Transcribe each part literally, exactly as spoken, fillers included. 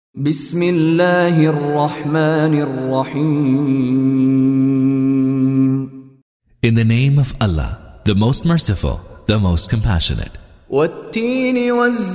بسم الله الرحمن الرحيم. In the name of Allah, the most merciful, the most compassionate. والتين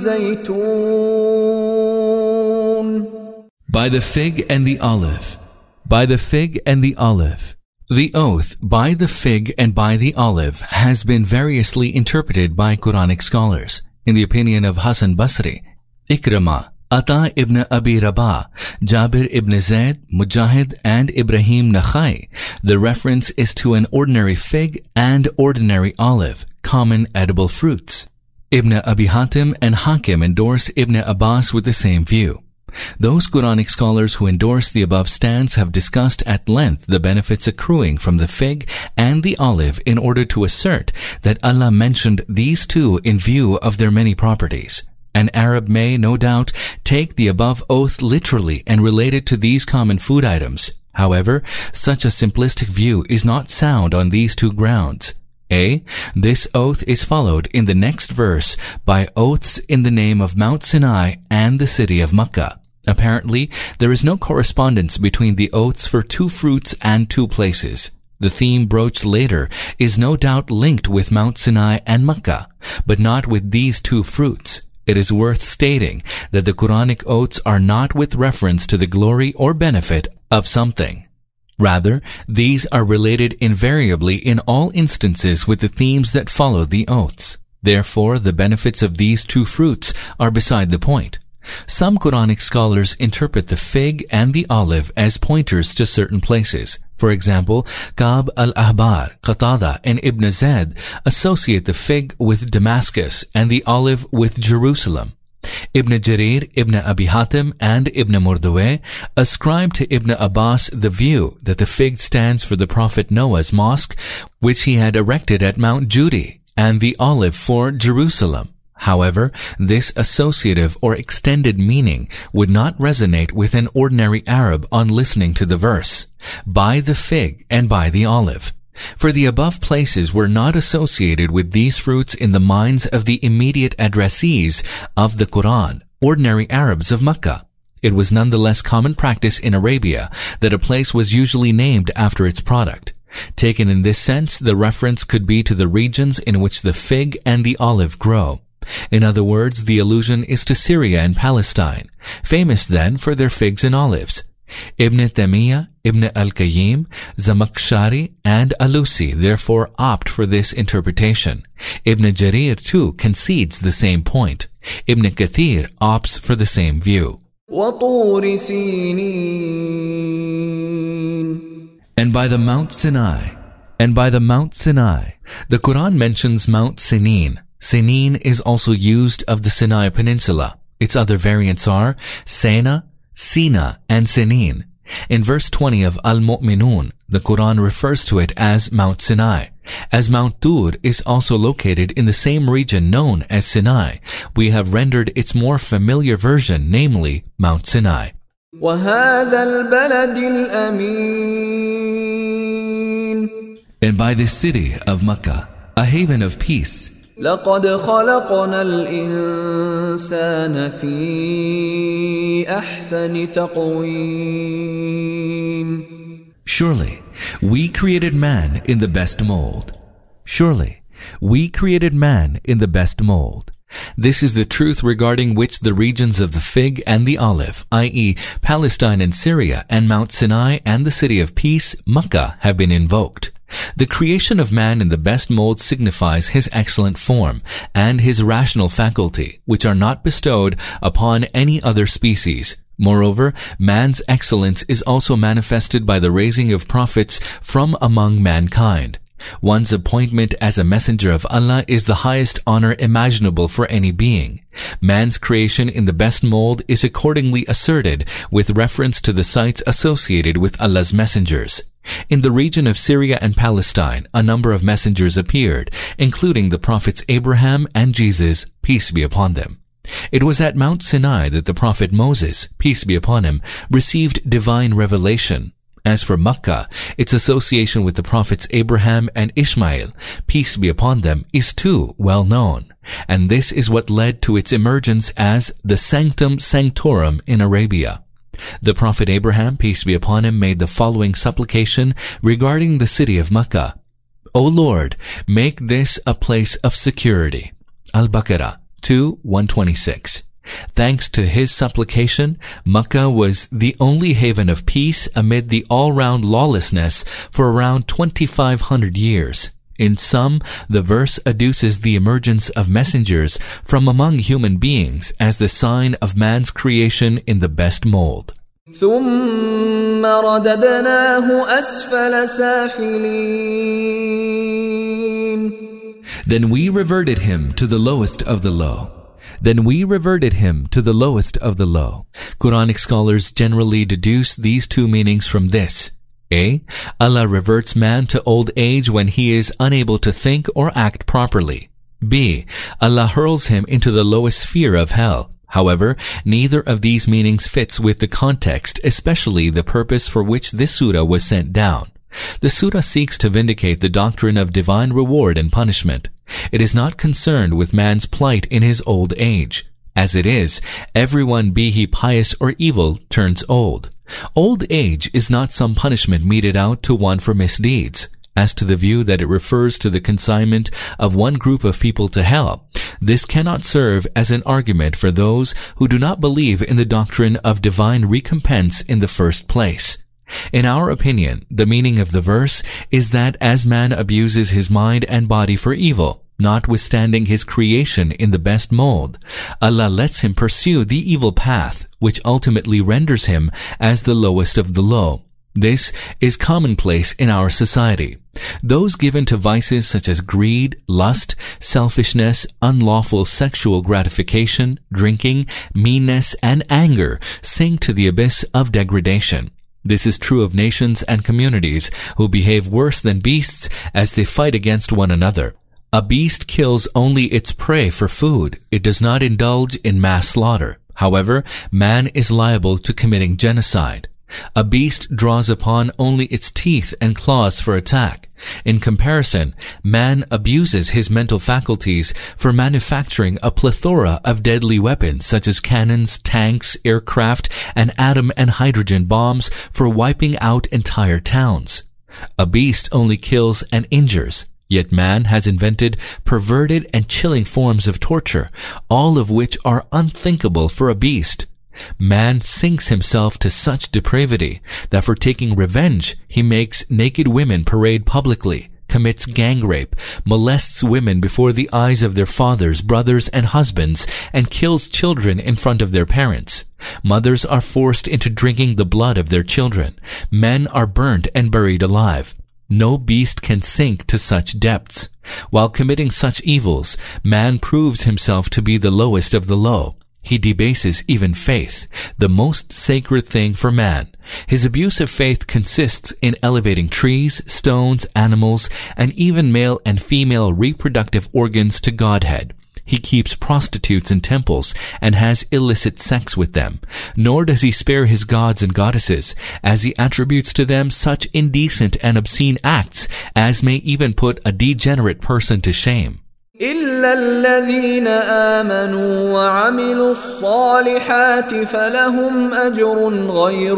والزيتون. By the fig and the olive. By the fig and the olive. The oath by the fig and by the olive has been variously interpreted by Quranic scholars. In the opinion of Hassan Basri, Ikrimah, Ata ibn Abi Rabah, Jabir ibn Zayd, Mujahid, and Ibrahim Nakhai, the reference is to an ordinary fig and ordinary olive, common edible fruits. Ibn Abi Hatim and Hakim endorse Ibn Abbas with the same view. Those Quranic scholars who endorse the above stance have discussed at length the benefits accruing from the fig and the olive in order to assert that Allah mentioned these two in view of their many properties. An Arab may, no doubt, take the above oath literally and relate it to these common food items. However, such a simplistic view is not sound on these two grounds. A. This oath is followed in the next verse by oaths in the name of Mount Sinai and the city of Makkah. Apparently, there is no correspondence between the oaths for two fruits and two places. The theme broached later is no doubt linked with Mount Sinai and Makkah, but not with these two fruits. It is worth stating that the Quranic oaths are not with reference to the glory or benefit of something. Rather, these are related invariably in all instances with the themes that follow the oaths. Therefore, the benefits of these two fruits are beside the point. Some Quranic scholars interpret the fig and the olive as pointers to certain places. For example, Ka'b al-Ahbar, Qatada, and Ibn Zayd associate the fig with Damascus and the olive with Jerusalem. Ibn Jarir, Ibn Abi Hatim, and Ibn Murdaweh ascribe to Ibn Abbas the view that the fig stands for the Prophet Noah's mosque, which he had erected at Mount Judi, and the olive for Jerusalem. However, this associative or extended meaning would not resonate with an ordinary Arab on listening to the verse, by the fig and by the olive. For the above places were not associated with these fruits in the minds of the immediate addressees of the Quran, ordinary Arabs of Makkah. It was nonetheless common practice in Arabia that a place was usually named after its product. Taken in this sense, the reference could be to the regions in which the fig and the olive grow. In other words, the allusion is to Syria and Palestine, famous then for their figs and olives. Ibn Taymiyyah, Ibn al-Qayyim, Zamakhshari, and Alusi therefore opt for this interpretation. Ibn Jarir too concedes the same point. Ibn Kathir opts for the same view. وَطُورِ سِينِينَ. And by the Mount Sinai, and by the Mount Sinai, the Quran mentions Mount Sinin. Sinin is also used of the Sinai Peninsula. Its other variants are Sena, Sina, and Sinin. In verse twenty of Al-Mu'minun, the Quran refers to it as Mount Sinai. As Mount Tur is also located in the same region known as Sinai, we have rendered its more familiar version, namely Mount Sinai. وَهَذَا الْبَلَدِ الْأَمِينَ. And by this city of Makkah, a haven of peace. لقد خلقنا الإنسان في أحسن تقويم. Surely, we created man in the best mold. Surely, we created man in the best mold. This is the truth regarding which the regions of the fig and the olive, that is, Palestine and Syria, and Mount Sinai and the city of peace, Makkah, have been invoked. The creation of man in the best mold signifies his excellent form and his rational faculty, which are not bestowed upon any other species. Moreover, man's excellence is also manifested by the raising of prophets from among mankind. One's appointment as a messenger of Allah is the highest honor imaginable for any being. Man's creation in the best mold is accordingly asserted with reference to the sites associated with Allah's messengers. In the region of Syria and Palestine, a number of messengers appeared, including the prophets Abraham and Jesus, peace be upon them. It was at Mount Sinai that the prophet Moses, peace be upon him, received divine revelation. As for Makkah, its association with the prophets Abraham and Ishmael, peace be upon them, is too well known. And this is what led to its emergence as the Sanctum Sanctorum in Arabia. The Prophet Abraham, peace be upon him, made the following supplication regarding the city of Makkah. O Lord, make this a place of security. Al-Baqarah two one twenty-six. Thanks to his supplication, Makkah was the only haven of peace amid the all-round lawlessness for around twenty-five hundred years. In sum, the verse adduces the emergence of messengers from among human beings as the sign of man's creation in the best mold. ثُمَّ رَدَدْنَاهُ أَسْفَلَ سَافِلِينَ. Then we reverted him to the lowest of the low. Then we reverted him to the lowest of the low. Quranic scholars generally deduce these two meanings from this. A. Allah reverts man to old age when he is unable to think or act properly. B. Allah hurls him into the lowest sphere of hell. However, neither of these meanings fits with the context, especially the purpose for which this surah was sent down. The surah seeks to vindicate the doctrine of divine reward and punishment. It is not concerned with man's plight in his old age. As it is, everyone, be he pious or evil, turns old. Old age is not some punishment meted out to one for misdeeds. As to the view that it refers to the consignment of one group of people to hell, this cannot serve as an argument for those who do not believe in the doctrine of divine recompense in the first place. In our opinion, the meaning of the verse is that as man abuses his mind and body for evil, notwithstanding his creation in the best mold, Allah lets him pursue the evil path, which ultimately renders him as the lowest of the low. This is commonplace in our society. Those given to vices such as greed, lust, selfishness, unlawful sexual gratification, drinking, meanness, and anger sink to the abyss of degradation. This is true of nations and communities who behave worse than beasts as they fight against one another. A beast kills only its prey for food. It does not indulge in mass slaughter. However, man is liable to committing genocide. A beast draws upon only its teeth and claws for attack. In comparison, man abuses his mental faculties for manufacturing a plethora of deadly weapons such as cannons, tanks, aircraft, and atom and hydrogen bombs for wiping out entire towns. A beast only kills and injures. Yet man has invented perverted and chilling forms of torture, all of which are unthinkable for a beast. Man sinks himself to such depravity that for taking revenge, he makes naked women parade publicly, commits gang rape, molests women before the eyes of their fathers, brothers, and husbands, and kills children in front of their parents. Mothers are forced into drinking the blood of their children. Men are burnt and buried alive. No beast can sink to such depths. While committing such evils, man proves himself to be the lowest of the low. He debases even faith, the most sacred thing for man. His abuse of faith consists in elevating trees, stones, animals, and even male and female reproductive organs to godhead. He keeps prostitutes in temples and has illicit sex with them. Nor does he spare his gods and goddesses, as he attributes to them such indecent and obscene acts as may even put a degenerate person to shame. إلا الذين آمنوا وعملوا الصالحات فلهم أجر غير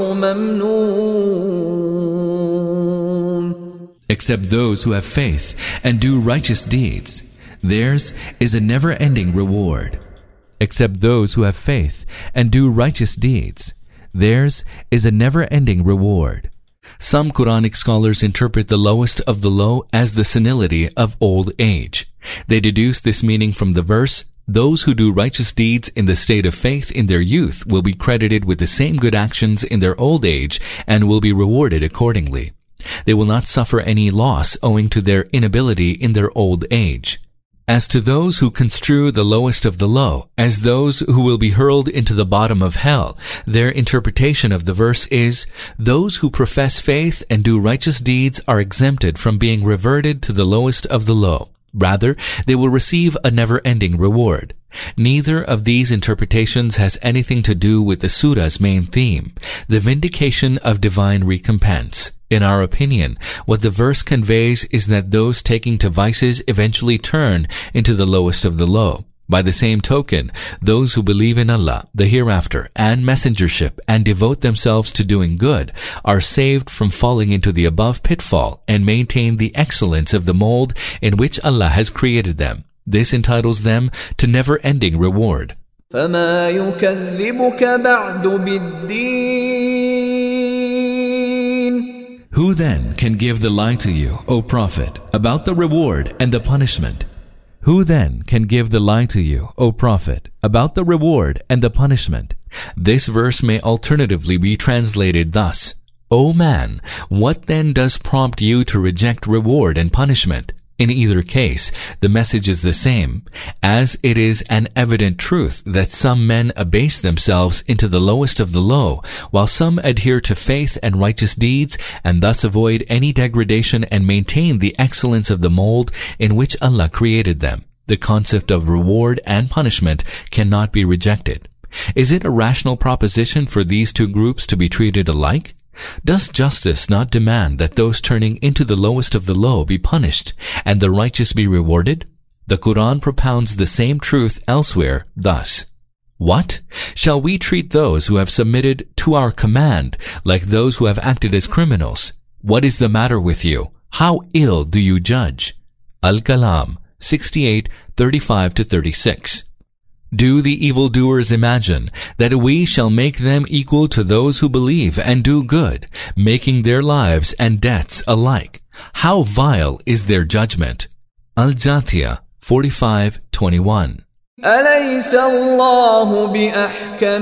ممنون. Except those who have faith and do righteous deeds, theirs is a never-ending reward. Except those who have faith and do righteous deeds, theirs is a never-ending reward. Some Quranic scholars interpret the lowest of the low as the senility of old age. They deduce this meaning from the verse, those who do righteous deeds in the state of faith in their youth will be credited with the same good actions in their old age and will be rewarded accordingly. They will not suffer any loss owing to their inability in their old age. As to those who construe the lowest of the low as those who will be hurled into the bottom of hell, their interpretation of the verse is, those who profess faith and do righteous deeds are exempted from being reverted to the lowest of the low. Rather, they will receive a never-ending reward. Neither of these interpretations has anything to do with the surah's main theme, the vindication of divine recompense. In our opinion, what the verse conveys is that those taking to vices eventually turn into the lowest of the low. By the same token, those who believe in Allah, the hereafter, and messengership, and devote themselves to doing good, are saved from falling into the above pitfall and maintain the excellence of the mold in which Allah has created them. This entitles them to never-ending reward. فَمَا يُكَذِّبُكَ بَعْدُ بِالدِّينِ. Who then can give the lie to you, O Prophet, about the reward and the punishment? Who then can give the lie to you, O Prophet, about the reward and the punishment? This verse may alternatively be translated thus: O man, what then does prompt you to reject reward and punishment? In either case, the message is the same, as it is an evident truth that some men abase themselves into the lowest of the low, while some adhere to faith and righteous deeds, and thus avoid any degradation and maintain the excellence of the mold in which Allah created them. The concept of reward and punishment cannot be rejected. Is it a rational proposition for these two groups to be treated alike? Does justice not demand that those turning into the lowest of the low be punished and the righteous be rewarded? The Quran propounds the same truth elsewhere thus: What? Shall we treat those who have submitted to our command like those who have acted as criminals? What is the matter with you? How ill do you judge? Al-Kalam sixty-eight, thirty-five to thirty-six. Do the evildoers imagine that we shall make them equal to those who believe and do good, making their lives and deaths alike? How vile is their judgment! Al-Jathiyah forty-five, twenty-one. أَلَيْسَ اللَّهُ بِأَحْكَمِ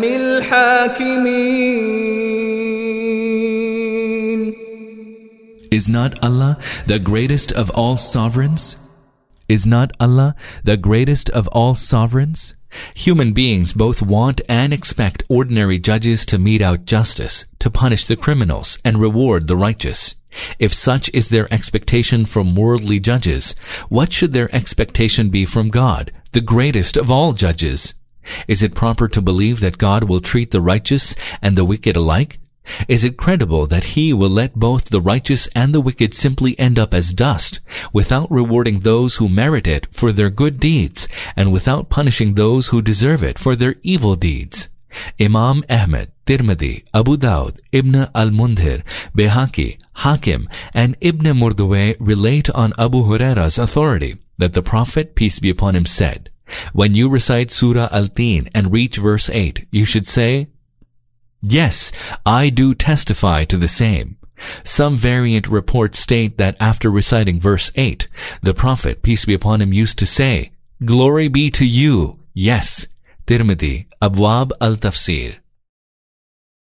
الْحَاكِمِينَ. Is not Allah the greatest of all sovereigns? Is not Allah the greatest of all sovereigns? Human beings both want and expect ordinary judges to mete out justice, to punish the criminals, and reward the righteous. If such is their expectation from worldly judges, what should their expectation be from God, the greatest of all judges? Is it proper to believe that God will treat the righteous and the wicked alike? Is it credible that He will let both the righteous and the wicked simply end up as dust, without rewarding those who merit it for their good deeds, and without punishing those who deserve it for their evil deeds? Imam Ahmed, Tirmidhi, Abu Dawud, Ibn al-Mundhir, Bayhaqi, Hakim, and Ibn Murdawayh relate on Abu Huraira's authority that the Prophet, peace be upon him, said, when you recite Surah Al-Tin and reach verse eight, you should say, Yes, I do testify to the same. Some variant reports state that after reciting verse eight, the Prophet, peace be upon him, used to say, Glory be to you, yes. Tirmidhi, Abwab al-Tafsir.